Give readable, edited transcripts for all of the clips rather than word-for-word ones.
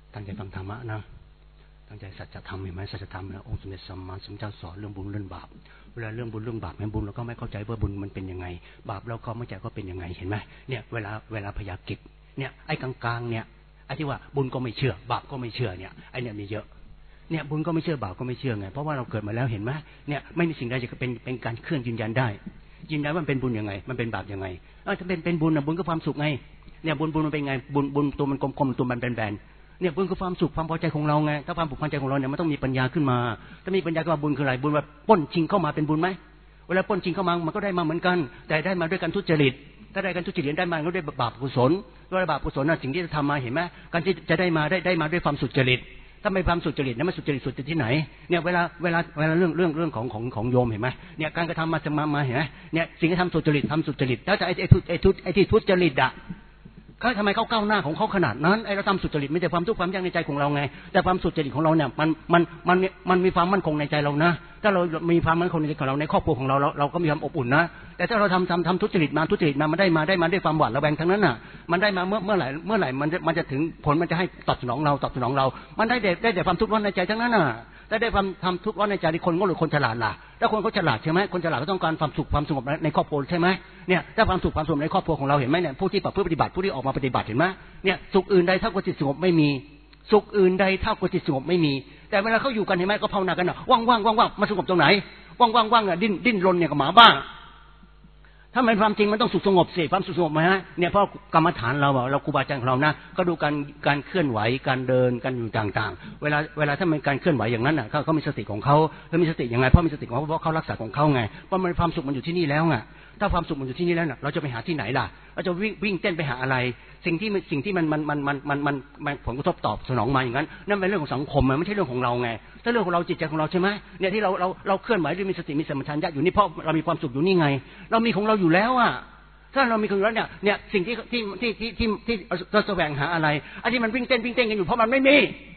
ตั้งใจฟังธรรมะนะตั้งใจสัจธรรมเห็นไหมสัจธรรมนะองค์สมเด็จสัมมาสัมพุทธเจ้าสอนเรื่องบุญเรื่องบาปเวลาเรื่องบุญเรื่องบาปแม้บุญเราก็ไม่เข้าใจว่าบุญมันเป็นยังไงบาปเราก็ไม่เข้าใจว่าเป็นยังไงเห็นไหมเนี่ยเวลาพยากิจเนี่ยไอ้กลางๆเนี่ยไอ้ที่ว่าบุญก็ไม่เชื่อบาปก็ไม่เชื่อเนี่ยไอ้เนี่ยมีเยอะเนี่ยบุญก็ไม่เชื่อบาปก็ไม่เชื่อไงเพราะว่าเราเกิดมาแล้วเห็นไหมเนี่ยไม่มีสิ่งใดจะเป็นการเคลื่อนยืนยันได้ยืนยันว่ามันเป็นบุญยังไงมันเป็นบาปยังไงถ้าเป็นบุญนะบุญก็ความสุขไงเนี่ยบุญมันเป็นไงบุญตัวมันกลมๆตัวมันแบนๆเนี่ยบุญคือความสุขความพอใจของเราไงถ้าความผูกพันใจของเราเนี่ยมันต้องมีปัญญาขึ้นมาถ้ามีปัญญาขึ้นมาบุญคืออะไรบุญแบบปล้นชิงเข้ามาเป็นบุญไหมเวลาปล้นชิงเข้ามามันก็ได้มาเหมือนกันแต่ได้มาด้วยการทุจริตถ้าได้การทุจริตได้มาก็ด้วยบาปกุศลด้วยบาปกุศลน่ะสิ่งที่จะทำมาเห็นไหมการที่จะได้มาด้วยความสุจริตถ้าไม่ความสุจริตเนี่ยมันสุจริตสุดที่ไหนเนี่ยเวลาเรื่องของโยมเห็นไหมเนี่ยการกระทำมาเห็นไหมเนี่ยสิ่งที่ทำสุจริตแล้วแต่ไอ้ที่ทุจริตอะเขาทำไมเขาก้าวหน้าของเขาขนาดนั้นไอ้เราทำสุจริตไม่แต่ความทุกข์ความยากในใจของเราไงแต่ความสุจริตของเราเนี่ยมันมีความมั่นคงในใจเรานะถ้าเรามีความมั่นคงในใจของเราในครอบครัวของเราก็มีความอบอุ่นนะแต่ถ้าเราทำทุจริตมามันได้มาด้วยความหวาดระแวงทั้งนั้นน่ะมันได้มาเมื่อไหร่มันจะถึงผลมันจะให้ตอบสนองเรามันได้แต่ความทุกข์ร้อนในใจทั้งนั้นน่ะได้ความทุกข์ร้อนในใจที่คนโง่หรือคนฉลาดล่ะถ้าคนเขาฉลาดใช่ไหมคนฉลาดก็ต้องการความสุขความสงบในครอบครัวใช่ไหมเนี่ยถ้าความสุขความสงบในครอบครัวของเราเห็นไหมเนี่ยผู้ที่ปฏิบัติผู้ที่ออกมาปฏิบัติเห็นไหมเนี่ยสุขอื่นใดเท่ากับจิตสงบไม่มีสุขอื่นใดเท่ากับจิตสงบไม่มีแต่เวลาเขาอยู่กันเห็นไหมก็ภาวนากันน่ะว่างมาสงบตรงไหนว่างอ่ะดิ้นรนเนี่ยกับหมาบ้าถ้ามันความจริงมันต้องสุขสงบสิความสุขสงบไหมฮะเนี่ยเพราะกรรมฐานเราครูบาอาจารย์ของเรานะก็ดูการเคลื่อนไหวการเดินกันอยู่ต่างๆเวลาถ้ามันการเคลื่อนไหวอย่างนั้นน่ะเขามีสติของเขามีสติยังไงเพราะมีสติของเขาเพราะเขารักษาของเขาไงเพราะมันความสุขมันอยู่ที่นี่แล้วไงถ้าความสุขมันอยู่ที่นี่แล้วน่ะเราจะไปหาที่ไหนล่ะเราจะวิ่งเต้นไปหาอะไรสิ่งที่มันผลกระทบตอบสนองมาอย่างนั้นนั่นเป็นเรื่องของสังคมมันไม่ใช่เรื่องของเราไงถ้าเรื่องของเราจิตใจของเราใช่ไหมเนี่ยที่เราเคลื่อนไหวด้วยมีสติมีสัมปชัญญะอยู่นี่เพราะเรามีความสุขอยู่นี่ไงเรามีของเราอยู่แล้วอ่ะถ้าเรามีของเราเนี่ยสิ่งที่เราแสวงหาอะไรอันที่มันวิ่งเต้นกันอยู่เพราะมันไม่มี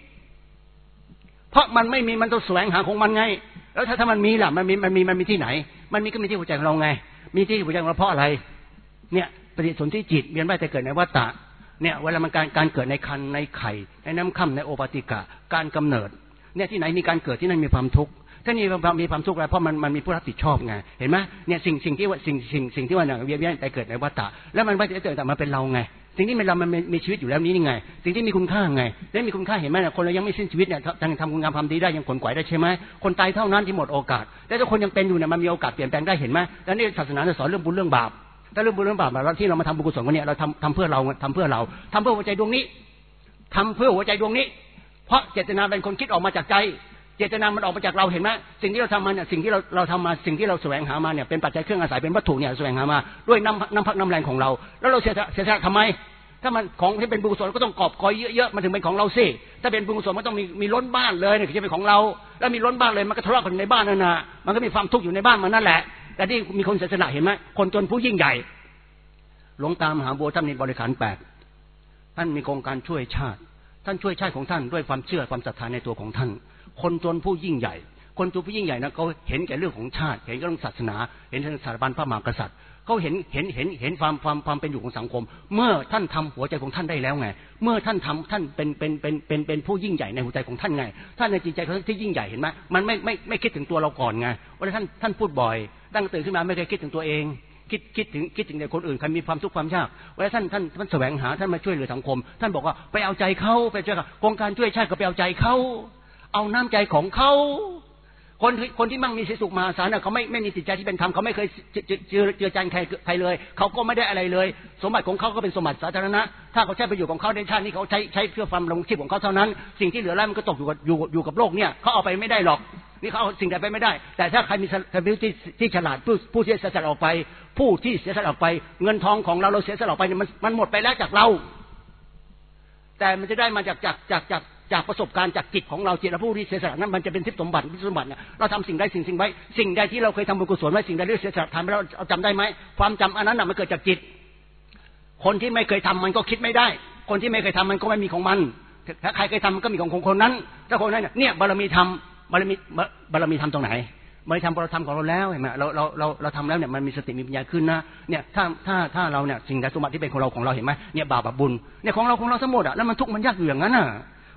มันต้องแสวงหาของมันไงแล้วถ้ามันมีล่ะมันมีที่ไหนมันมีก็มีที่หัวใจของเราไงมีที่หัวใจของเราเพราะอะไรเนี่ยปฏิสนธิจิตเวียนว่ายแต่เกิดในวัฏฏะเนี่ยเวลามันการเกิดในครรภ์ในไข่ในน้ำค่ำในโอปาติกะการกำเนิดเนี่ยที่ไหนมีการเกิดที่นั่นมีความทุกข์ถ้ามีความทุกข์อะไรเพราะมันมีผู้รับผิดชอบไงเห็นไหมเนี่ยสิ่งที่ว่าสิ่งที่ว่าเนี่ยเวียนว่ายแต่เกิดในวัฏฏะแล้วมันไม่ได้เกิดแต่มันเป็นเราไงสิ่งที่มันมีชีวิตอยู่แล้วนี้นี่ไงสิ่งที่มีคุณค่าไงได้มีคุณค่าเห็นไหมเนี่ยคนเรายังไม่สิ้นชีวิตเนี่ยยังทำคุณงามความดีได้ยังขวนขวายได้ใช่ไหมคนตายเท่านั้นที่หมดโอกาสแต่ถ้าคนยังเป็นอยู่เนี่ยมันมีโอกาสเปลี่ยนแปลงได้เห็นไหมแล้วนี่ศาสนาสอนเรื่องบุญเรื่องบาปถ้าเรื่องบุญเรื่องบาปเราที่เรามาทำบุญกุศลกันเนี่ยเราทำเพื่อเราทำเพื่อหัวใจดวงนี้ทำเพื่อหัวใจดวงนี้เพราะเจตนาเป็นคนคิดออกมาจากใจเจตนามันออกมาจากเราเห็นไหมสิ่งที่เราทำมาเนี่ยสิ่งที่เราทำมาสิ่งที่เราแสวงหามาเนี่ยเป็นปัจจัยเครื่องอาศัยเป็นวัตถุเนี่ยแสวงหามาด้วยน้ำพักน้ำแรงของเราแล้วเราเสียสละทำไมถ้ามันของที่เป็นบุญกุศลก็ต้องกอบกอยเยอะๆมันถึงเป็นของเราสิถ้าเป็นบุญกุศลมันต้องมีล้นบ้านเลยเนี่ยจะเป็นของเราแล้วมีล้นบ้านเลยมันก็ทะเลาะกันในบ้านนั่นน่ะมันก็มีความทุกข์อยู่ในบ้านมันนั่นแหละแต่ที่มีคนเสียสละเห็นไหมคนจนผู้ยิ่งใหญ่หลวงตามหาบัวท่านมีบริขาร8ท่านมีโครงการช่วยชาติท่านช่วยชาติของท่านด้วยความเชื่อความศรัทธาในตัวของท่านคนจนผู้ยิ่งใหญ่คนจนผู้ยิ่งใหญ่นะเขาเห็นแก่เรื่องของชาติเห็นแก่เรื่องศาสนาเห็นเรื่องสถาบันพระมหากษัตริย์เขาเห็นความเป็นอยู่ของสังคมเมื่อท่านทำหัวใจของท่านได้แล้วไงเมื่อท่านเป็นผู้ยิ่งใหญ่ในหัวใจของท่านไงท่านในจิตใจเขาที่ยิ่งใหญ่เห็นไหมมันไม่คิดถึงตัวเราก่อนไงวันนี้ท่านพูดบ่อยตั้งตื่นขึ้นมาไม่เคยคิดถึงตัวเองคิดถึงในคนอื่นใครมีความทุกข์ความยากเวลาท่านแสวงหาท่านมาช่วยเหลือสังคมท่านบอกว่าไปเอาใจเขาไปช่วยโครงการช่วยชาติก็ไปเอาใจเขาเอาน้ำใจของเขาคนที่มั่งมีสุขมหาศาลน่ะเขาไม่มีจิตใจที่เป็นธรรมเขาไม่เคยเจือจานใครเลยเขาก็ไม่ได้อะไรเลยสมบัติของเขาก็เป็นสมบัติสาธารณะถ้าเขาใช้ประโยชน์ของเขาในชาตินี้เขาใช้เพื่อความดำรงชีพของเขาเท่านั้นสิ่งที่เหลือแล้วมันก็ตกอยู่กับโลกเนี่ยเขาเอาไปไม่ได้หรอกนี่เขาเอาสิ่งใดไปไม่ได้แต่ถ้าใครมีที่ฉลาดผู้ที่เสียสละออกไปผู้ที่เสียสละออกไปเงินทองของเราเสียสละออกไปมันหมดไปแล้วจากเราแต่มันจะได้มาจากประสบการณ์จากจิตของเราจิตและผู้ที่เสียสละนั้นมันจะเป็นทิพย์สมบัติเนี่ยเราทำสิ่งใดสิ่งไว้สิ่งใดที่เราเคยทำบุญกุศลไว้สิ่งใดที่เสียสละทำไปแล้วเราจำได้ไหมความจำอันนั้นน่ะมันเกิดจากจิตคนที่ไม่เคยทำมันก็คิดไม่ได้คนที่ไม่เคยทำมันก็ไม่มีของมันถ้าใครเคยทำมันก็มีของคนนั้นถ้าคนนั้นเนี่ยบารมีทำตรงไหนไม่ทำเราทำของเราแล้วเห็นไหมเราทำแล้วเนี่ยมันมีสติมีปัญญาขึ้นนะเนี่ยถ้าเราเนี่ยสิ่งใดสมบัติที่เป็นของเราเห็นไหมเนี่ยบาปบุญเนี่ยของเราทั้งหมดอ่ะแล้วมันทุกข์มันยากอยู่อย่างนั้นอ่ะ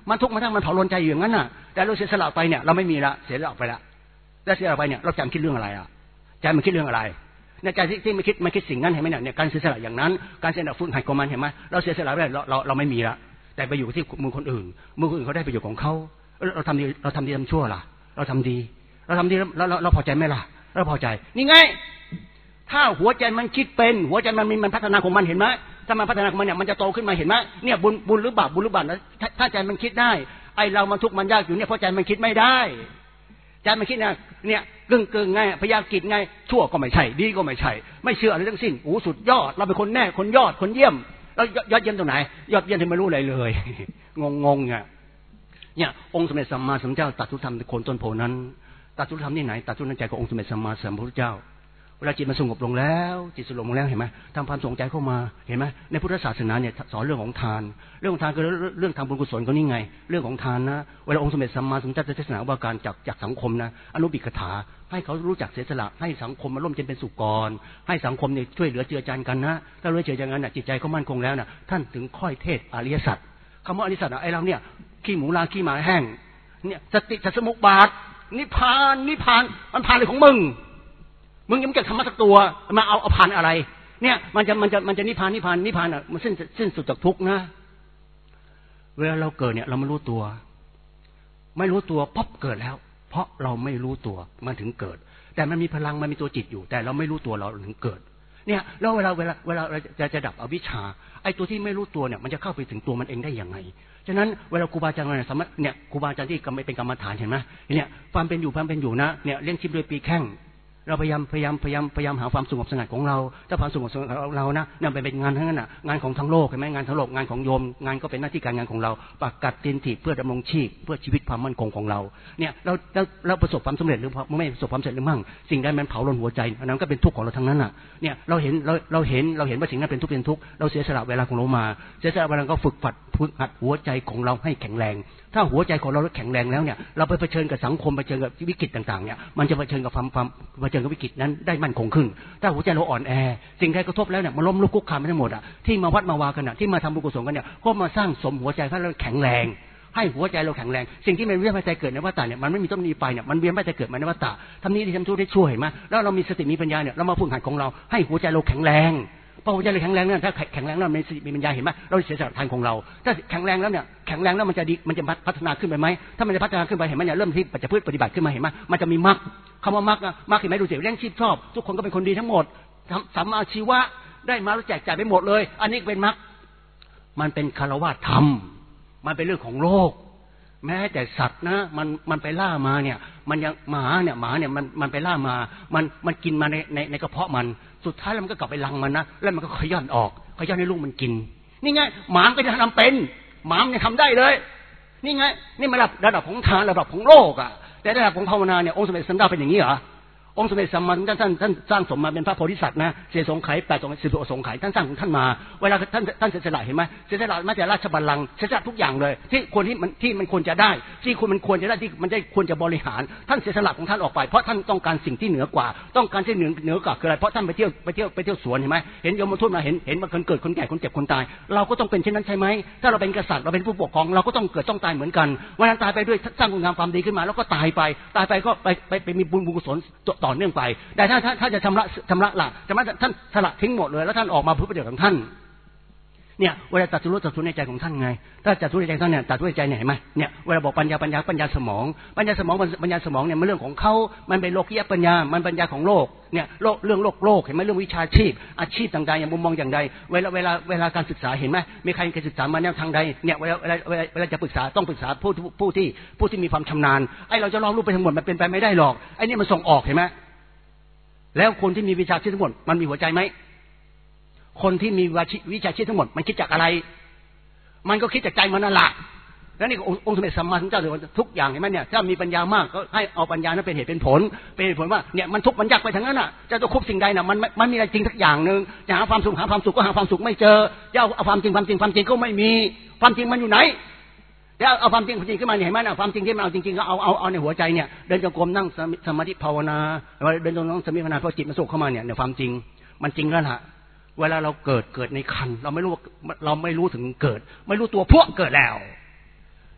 มันทุกข์มันทั้งมันเผาลนใจอยู่อย่างนั้นน่ะแต่เราเสียสละไปเนี่ยเราไม่มีละเสียสละไปละแล้วเสียสละไปเนี่ยเราใจมันคิดเรื่องอะไรอ่ะใจมันคิดเรื่องอะไรในใจที่มันคิดสิ่งนั้นเห็นไหมเนี่ยการเสียสละอย่างนั้นการเสียสละฝึกหัดของมันเห็นไหมเราเสียสละไปเราไม่มีละแต่ไปอยู่ที่มือคนอื่นเขาได้ประโยชน์ของเขาเราทำดีทำชั่วล่ะเราทำดีเราพอใจไหมล่ะเราพอใจนี่ไงถ้าหัวใจมันคิดเป็นหัวใจมันพัฒนาของมันเห็นไหมถ้ามันพัฒนาของมันเนี่ยมันจะโตขึ้นมาเห็นไหมเนี่ยบุญหรือบาปนะถ้าใจมันคิดได้ไอเรามันทุกข์มันยากอยู่เนี่ยเพราะใจมันคิดไม่ได้ใจมันคิดเนี่ยกึ่งไงพยากิจไงชั่วก็ไม่ใช่ดีก็ไม่ใช่ไม่เชื่ออะไรทั้งสิ้นโอ้สุดยอดเราเป็นคนแน่คนยอดคนเยี่ยมแล้วยอดเยี่ยมตรงไหนยอดเยี่ยมที่ไม่รู้อะไรเลยงงเนี่ยองค์สมเด็จสัมมาสัมพุทธเจ้าตรัสรู้ธรรมในโคนต้นโพนั้นตรัสรู้ธรรมที่ไหนตรัสรู้ในใจขององค์สมเด็จสัมมาสัมพุทธเจ้าเวลาจิตมันสงบลงแล้วจิตสงบลงแล้วเห็นไหมทำความสงใจเข้ามาเห็นไหมในพุทธศาสนาเนี่ยสอนเรื่องของทานคือเรื่องทางบุญกุศลก็นี่ไงเรื่องของทานนะเวลาองค์สมเด็จสัมมาสัมพุทธเจ้าจะเทศนาว่าการจากสังคมนะอนุบิกถาให้เขารู้จักเสียสละให้สังคมมาร่วมเป็นสุขก่อนให้สังคมเนี่ยช่วยเหลือเจือจานกันนะถ้ารู้เจือจานกันน่ะจิตใจเขามั่นคงแล้วน่ะท่านถึงค่อยเทศอริยสัจคำว่าอริยสัจไอ้เราเนี่ยขี้หมูลาขี้หมาแห้งเนี่ยสติสัสมุปบาทนิพพานมันผ่านอะไรของมึงยังจะทำมาสักตัวมาเอาผ่านอะไรเนี่ยมันจะนิพพานอ่ะมันสิ้นสุดจากทุกข์นะเวลาเราเกิดเนี่ยเราไม่รู้ตัวป๊อบเกิดแล้วเพราะเราไม่รู้ตัวมันถึงเกิดแต่มันมีพลังมันมีตัวจิตอยู่แต่เราไม่รู้ตัวเราถึงเกิดเนี่ยแล้วเวลาจะดับอวิชชาไอ้ตัวที่ไม่รู้ตัวเนี่ยมันจะเข้าไปถึงตัวมันเองได้ยังไงฉะนั้นเวลาครูบาอาจารย์เนี่ยครูบาอาจารย์ที่เป็นกรรมฐานเห็นไหมเนี่ยความเป็นอยู่นะเนี่ยเลี้ยงชีพโดยปีแข้งเราพยายามหาความสงบสงัดของเราถ้าความสงบสงัดของเรานะนั่นเป็นงานทั้งนั้นน่ะงานของทั้งโลกเห็นไหมงานทั้งโลกงานของโยมงานก็เป็นหน้าที่การงานของเราปักกัดตินถีบเพื่อดำรงชีพเพื่อชีวิตความมั่นคงของเราเนี่ยเราประสบความสำเร็จหรือไม่ประสบความสำเร็จหรือมั่งสิ่งใดมันเผาลนหัวใจอันนั้นก็เป็นทุกข์ของเราทั้งนั้นน่ะเนี่ยเราเห็นว่าสิ่งนั้นเป็นทุกข์เราเสียสละเวลาของเรามาเสียสละเวลาก็ฝึกหัดหัวใจของเราให้แข็งแรงถ้าหัวใจของเราแข็งแรงแล้วเนี่ยเราไปเผชิญกับสังคมเผชิญกับวิกฤตต่างๆเนี่ยมันจะเผชิญกับวิกฤตนั้นได้มั่นคงขึ้นถ้าหัวใจเราอ่อนแอสิ่งใดกระทบแล้วเนี่ยมันล้มลุกคุกคานไปทั้งหมดอ่ะที่มาวัดมาวากันน่ะที่มาทำบุญกุศลกันเนี่ยก็มาสร้างสมหัวใจให้เราแข็งแรงให้หัวใจเราแข็งแรงสิ่งที่มันเวียนว่ายตายเกิดในวัฏฏะเนี่ยมันไม่มีต้นมีปลายเนี่ยมันเวียนว่ายตายเกิดมาในวัฏฏะทำนี้ที่ทำชั่วได้ช่วยเห็นไหมแล้วเรามีสติมีปัญญาเนี่ยเรามาฝึกหัดของเราให้หัวใจเราแข็งแรงพอหัวใจเราแข็งแรงเนี่ยถ้าแข็งแรงแล้วมีปัญญาเห็นไหมเราเสียสละทานของเราถ้าแข็งแรงแล้วเนี่ยแข็งแรงแล้วมันจะดีมันจะพัฒนาขึ้นไปไหมถ้ามันจะพัฒนาขึ้นไปเห็นไหมเนี่ยเริ่มที่จะปฏิบัติขึ้นมาเห็นไหมมันจะมีมรรคคำว่ามรรคเห็นไหมดูสิเรื่องชีพชอบทุกคนก็เป็นคนดีทั้งหมดสัมมาชีวะได้มาแล้วแจกจ่ายไปหมดเลยอันนี้เป็นมรรคมันเป็นคารวะธรรมมันเป็นเรื่องของโลกแม้แต่สัตว์นะมันไปล่ามาเนี่ยมันยังหมาเนี่ยมันไปล่ามามันกินมาในกระเพาะมันสุดท้ายแล้วมันก็กลับไปลังมันนะแล้วมันก็ขย่อนออกขย่อนให้ลูกมันกินนี่ไงหมาก็จะทำเป็นหมาเนี่ยทำได้เลยนี่ไงนี่มันระดับของทานระดับของโลกอ่ะแต่ระดับของภาวนาเนี่ยองค์สมเด็จสัมมาสัมพุทธเจ้าเป็นอย่างนี้เหรอองค์สมเด็จสัมมาสัมพุทธเจ้าท่านสร้างสมมาเป็นพระโพธิสัตว์นะเสียสงไข80 สงไขท่านสร้างของท่านมาเวลาท่านเสียสละเห็นไหมเสียสละแม้แต่ราชบัลลังก์เสียสละทุกอย่างเลยที่มันควรจะได้ที่มันควรจะได้ที่มันได้ควรจะบริหารท่านเสียสละของท่านออกไปเพราะท่านต้องการสิ่งที่เหนือกว่าต้องการที่เหนือกว่าคืออะไรเพราะท่านไปเที่ยวสวนเห็นไหมเห็นโยมทูตมาเห็นมาคนเกิดคนแก่คนเจ็บคนตายเราก็ต้องเป็นเช่นนั้นใช่ไหมถ้าเราเป็นกษัตริย์เราเป็นผู้ปกครองเราก็ต้องเกิดต้องตายเหมือนกันวันนั้นตายไปด้วยสร้างคุณงามความดีขึ้นมาแล้วก็ตายไปก็ไปมีบุญกุศลต่อเนื่องไปแต่ถ้าจะชำระท่านสละทิ้งหมดเลยแล้วท่านออกมาเพื่อประโยชน์ของท่านเนี่ยเวลาตัดสู้ในใจของท่านไงถ้าตัดสู้ในใจท่านเนี่ยตัดสู้ในใจไหนไหมเนี่ยเวลาบอกปัญญาสมองเนี่ยมันเรื่องของเขามันเป็นโลกียปัญญามันปัญญาของโลกเนี่ยเรื่องโลกเห็นไหมเรื่องวิชาชีพอาชีพต่างๆอย่างมุมมองอย่างใดเวลาการศึกษาเห็นไหมมีใครศึกษามาแนวทางใดเนี่ยเวลาจะปรึกษาต้องปรึกษาผู้ที่มีความชำนาญไอ้เราจะลองรู้ไปทั้งหมดมันเป็นไปไม่ได้หรอกไอ้นี่มันส่งออกเห็นไหมแล้วคนที่มีวิชาชีพทั้งหมดมันมีหัวใจไหมคนที่มีวิชาชีพทั้งหมดมันคิดจากอะไรมันก็คิดจากใจมันนั่นแหละแล้วนี่องค์สมเด็จสัมมาสัมพุทธเจ้าเลยทุกอย่างเห็นไหมเนี่ยถ้ามีปัญญามากก็ให้เอาปัญญานั้นเป็นเหตุเป็นผลว่าเนี่ยมันทุกข์มันยากไปทั้งนั้นน่ะจะต้องควบสิ่งใดน่ะมันมีอะไรจริงสักอย่างนึงจะหาความสุขก็หาความสุขไม่เจอจะเอาความจริงก็ไม่มีความจริงมันอยู่ไหนแล้วเอาความจริงขึ้นมาเห็นไหมนะความจริงที่มันเอาจริงๆก็เอาในหัวใจเนี่ยเดินจงกรมนั่งสมาธิภาวนาเดินจงกรมสมาธิภาวนาพอจิตมันสุขเข้ามาเนี่ยความจริงมันจริงแล้วล่ะเวลาเราเกิดในคันเราไม่รู้ถึงเกิดไม่รู้ตัวพวกเกิดแล้ว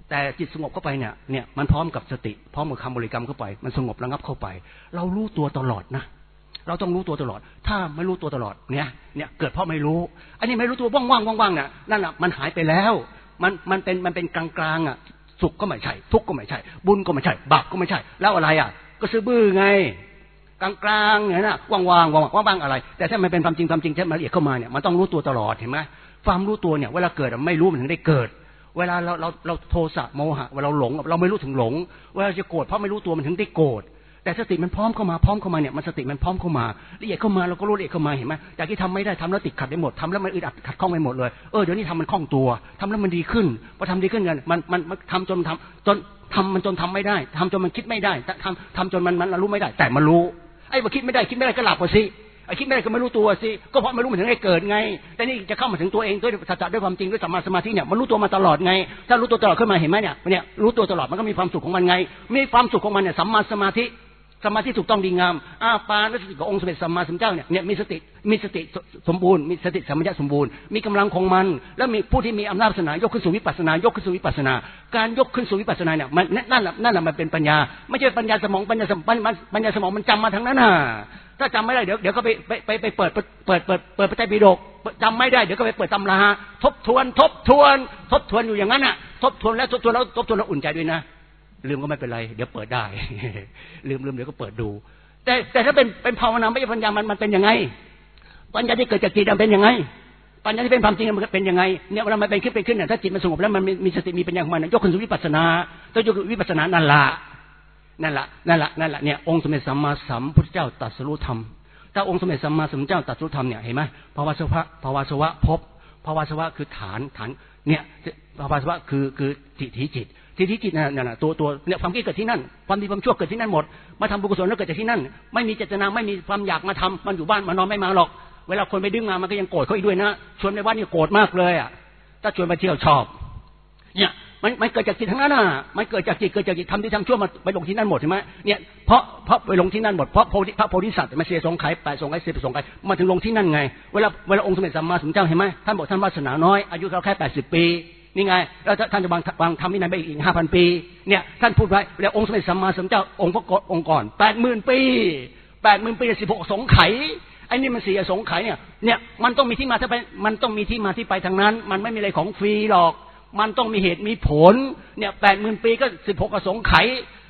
แต่จิตสงบเข้าไปเนี่ยมันพร้อมกับสติพร้อมกับคำบริกรรมเข้าไปมันสงบระงับเข้าไปเรารู้ตัวตลอดนะเราต้องรู้ตัวตลอดถ้าไม่รู้ตัวตลอดเนี่ยเกิดเพราะไม่รู้อันนี้ไม่รู้ตัวว่างๆเนี่ยนั่นน่ะมันหายไปแล้วมันเป็นกลางๆอ่ะสุขก็ไม่ใช่ทุกข์ก็ไม่ใช่บุญก็ไม่ใช่บาปก็ไม่ใช่แล้วอะไรอ่ะก็ซื่อบื้อไงกลางๆเนี่ยนะว่างๆอะไรแต่ถ้ามันเป็นความจริงที่มันละเอียดเข้ามาเนี่ยมันต้องรู้ตัวตลอดเห็นไหมความรู้ตัวเนี่ยเวลาเกิดไม่รู้มันถึงได้เกิดเวลาเราโทสะโมหะเวลาเราหลงเราไม่รู้ถึงหลงเวลาจะโกรธเพราะไม่รู้ตัวมันถึงได้โกรธแต่สติมันพร้อมเข้ามาเนี่ยมันสติมันพร้อมเข้ามาละเอียดเข้ามาเราก็รู้ละเอียดเข้ามาเห็นไหมจากที่ทำไม่ได้ทำแล้วติดขัดไปหมดทำแล้วมันอึดอัดขัดข้องไปหมดเลยเดี๋ยวนี้ทำมันคล่องตัวทำแล้วมันดีขึ้นพอทำดีขึ้นกันมันทำจนทำไม่ได้ทำจนมันคิดไม่ได้ทำจนมันรู้ไม่ได้แต่มันรู้ไอ้ว่าคิดไม่ได้ก็หลับไปสิไอ้คิดไม่ได้ก็ไม่รู้ตัวสิก็เพราะไม่รู้มันถึงได้เกิดไงแต่นี่จะเข้ามาถึงตัวเองด้วยสัจจะด้วยความจริงด้วยสัมมาสมาธิเนี่ยมันรู้ตัวมาตลอดไงถ้ารู้ตัวตลอดขึ้นมาเห็นไหมเนี่ยรู้ตัวตลอดมันก็มีความสุขของมันไงมีความสุขของมันเนี่ยสัมมาสมาธิถูกต้องดีงามปานสติขององค์สมเด็จสัมมาสัมพุทธเจ้าเนี่ยมีสติสมบูรณ์มีสติสัมปชัญญะสมบูรณ์มีกำลังของมันแล้วมีผู้ที่มีอำนาจศาสนายกขึ้นสู่วิปัสสนายกขึ้นสู่วิปัสสนาการยกขึ้นสู่วิปัสสนาเนี่ยมันนั่นแหละมันเป็นปัญญาไม่ใช่ปัญญาสมองปัญญาสมองมันจำมาทั้งนั้นน่ะถ้าจำไม่ได้เดี๋ยวก็ไปเปิดพระไตรปิฎกจำไม่ได้เดี๋ยวก็ไปเปิดตำราทบทวนอยู่อย่างนั้นน่ะทบทวนแล้วอุ่นใจด้วยนะลืมก็ไม่เป็นไรเดี๋ยวเปิดได้ ลืมเดี๋ยวก็เปิดดูแต่ถ้าเป็นภาวนาไม่ใช่ปัญญามันเป็นยังไงปัญญาที่เกิดจากจิตมันเป็นยังไงปัญญาที่เป็นความจริงมันเป็นยังไงเนี่ยเวลามันเป็นขึ้นเนี่ยถ้าจิตมันสงบแล้วมันมีสติมีปัญญาของมันยกขึ้นสู่วิปัสสนาต้องยกวิปัสสนานั่นละเนี่ยองค์สมเด็จสัมมาสัมพุทธเจ้าตรัสรู้ธรรมถ้าองค์สมเด็จสัมมาสัมพุทธเจ้าตรัสรู้ธรรมเนี่ยเห็นไหมภาวะสวะภพภาวะสวะคือฐานเนี่ยภาวะสวะคือจิตนั่นน่ะตัวเนี่ยความคิดเกิดที่นั่นความดีความชั่วเกิดที่นั่นหมดมาทำบุญกุศลแล้วเกิดจากที่นั่นไม่มีเจตนาไม่มีความอยากมาทำมันอยู่บ้านมานอนไม่มาหรอกเวลาคนไปดึงมามันก็ยังโกรธเขาอีกด้วยนะชวนในวัดนี่โกรธมากเลยอ่ะถ้าชวนไปเที่ยวชอบเนี่ยมันเกิดจากจิตทั้งนั้นน่ะมันเกิดจากจิตทำดีทำชั่วมาไปลงที่นั่นหมดใช่ไหมเนี่ยเพราะไปลงที่นั่นหมดเพราะพระโพธิสัตว์มาเสียสงไข่8สงไข่10สงไข่มาถึงลงที่นั่นไงเวลาองค์สมเด็จสัมมาสัมพุทธเจ้าเห็นไหมท่านบอกท่านวาสนาน้อยอายุเราแค่80 ปีนี่ไงแล้วท่านจะวางทำวินัยไปอีก 5,000 ปีเนี่ยท่านพูดไว้แล้วองค์สมเด็จสัมมาสัมพุทธเจ้าองค์พระองค์ก่อน 80,000 ปี16สงไข่ไอ้นี่มัน4สงไข่เนี่ยมันต้องมีที่มาที่ไปมันต้องมีที่มาที่ไปทางนั้นมันไม่มีอะไรของฟรีหรอกมันต้องมีเหตุมีผลเนี่ย 80,000 ปีก็16สงไข่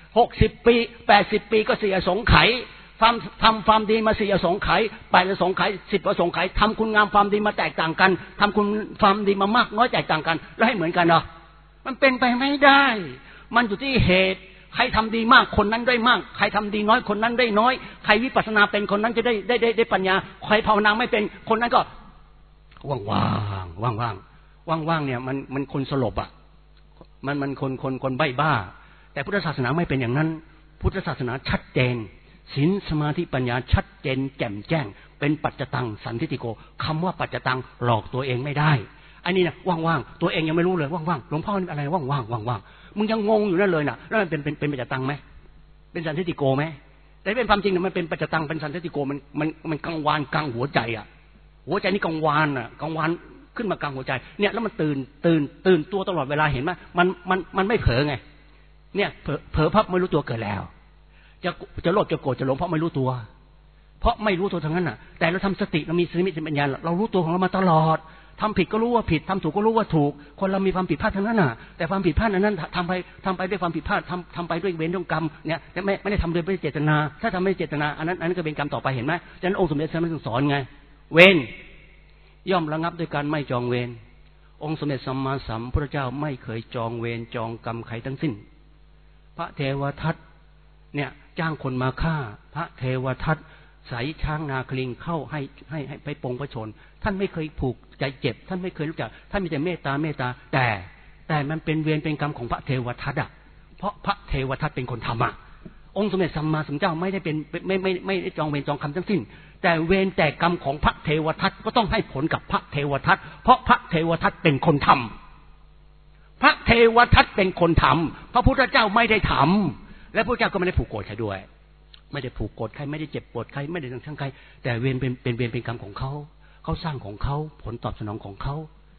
60 ปี80 ปีก็4สงไข่ทำความดีมา4สงไข่8สงไข่10สงไข่ทำคุณงามความดีมาแตกต่างกันทำคุณความดีมามากน้อยแตกต่างกันแล้วให้เหมือนกันเหรอมันเป็นไปไม่ได้มันอยู่ที่เหตุใครทำดีมากคนนั้นได้มากใครทำดีน้อยคนนั้นได้น้อยใครวิปัสสนาเป็นคนนั้นจะได้ปัญญาใครภาวนาไม่เป็นคนนั้นก็ว่างเนี่ยมันคนสลบอ่ะมันคนใบ้บ้าแต่พุทธศาสนาไม่เป็นอย่างนั้นพุทธศาสนาชัดเจนศีลสมาธิปัญญาชัดเจนแจ่มแจ้งเป็นปัจจตังสันทิฏฐิโกคำว่าปัจจตังหลอกตัวเองไม่ได้อันนี้นะว่างตัวเองยังไม่รู้เลยว่างหลวงพ่อนี่อะไรว่างมึงยังงงอยู่นั่นเลยนะแล้วมันเป็นปัจจตังไหมเป็นสันทิฏฐิโกไหมแต่เป็นความจริงมันเป็นปัจจตังเป็นสันทิฏฐิโกมันกังวานกลางหัวใจอ่ะหัวใจนี่กังวานขึ้นมากลางหัวใจเนี่ยแล้วมันตื่นตัวตลอดเวลาเห็นไหมมันไม่เผลอไงเนี่ยเผลอพับไม่รู้ตัวเกิดแล้วจะโลภจะโกรธจะหลงเพราะไม่รู้ตัวทั้งนั้นน่ะแต่เราทำสติเรามีสติปัญญาเรารู้ตัวของเรามาตลอดทำผิดก็รู้ว่าผิดทำถูกก็รู้ว่าถูกคนเรามีความผิดพลาดทั้งนั้นน่ะแต่ความผิดพลาดนั้นทำไปด้วยความผิดพลาดทำไปด้วยเวรด้วยกรรมเนี่ยไม่ได้ทำโดยไม่ได้เจตนาถ้าทำไม่เจตนาอันนั้นก็เป็นกรรมต่อไปเห็นไหมฉะนั้นองค์สมเด็จพระสัมมาสัมพุทธเจ้าสอนไงเวรย่อมระงับด้วยการไม่จองเวรองค์สมเด็จสัมมาสัมพุทธเจ้าไม่เคยจองเวรจองกรรมใครทั้งสิ้นพระเทวทัตเนี่ยจ้างคนมาฆ่าพระเทวทัตใส่ช้างนาคลิงเข้าให้ไปปงพระชนท่านไม่เคยผูกใจเจ็บท่านไม่เคยรู้จักท่านมีแต่เมตตาแต่มันเป็นเวรเป็นกรรมของพระเทวทัตอ่ะเพราะพระเทวทัตเป็นคนทำอ่ะองค์สมเด็จสัมมาสัมพุทธเจ้าไม่ได้เป็นไม่ได้จองเวรจองกรรมทั้งสิ้นแต่เวรแต่กรรมของพระเทวทัตก็ต้องให้ผลกับพระเทวทัตเพราะพระเทวทัตเป็นคนทำพระเทวทัตเป็นคนทำพระพุทธเจ้าไม่ได้ทำและพระเจ้าก็ไม่ได้ผูกโกรธใครด้วยไม่ได้ผูกโกรธใครไม่ได้เจ็บปวดใครไม่ได้ทั้งใครแต่เวรเป็นเวรเป็นกรรมของเขาสร้างของเขาผลตอบสนองของเขา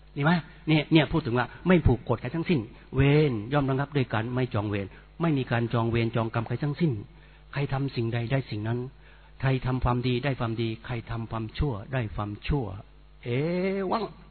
ดีไหมเนี่ยพูดถึงว่าไม่ผูกกฎใครทั้งสิ้นเวรย่อมระงับด้วยการไม่จองเวรไม่มีการจองเวรจองกรรมใครทั้งสิ้นใครทำสิ่งใดได้สิ่งนั้นใครทำความดีได้ความดีใครทำความชั่วได้ความชั่ววัง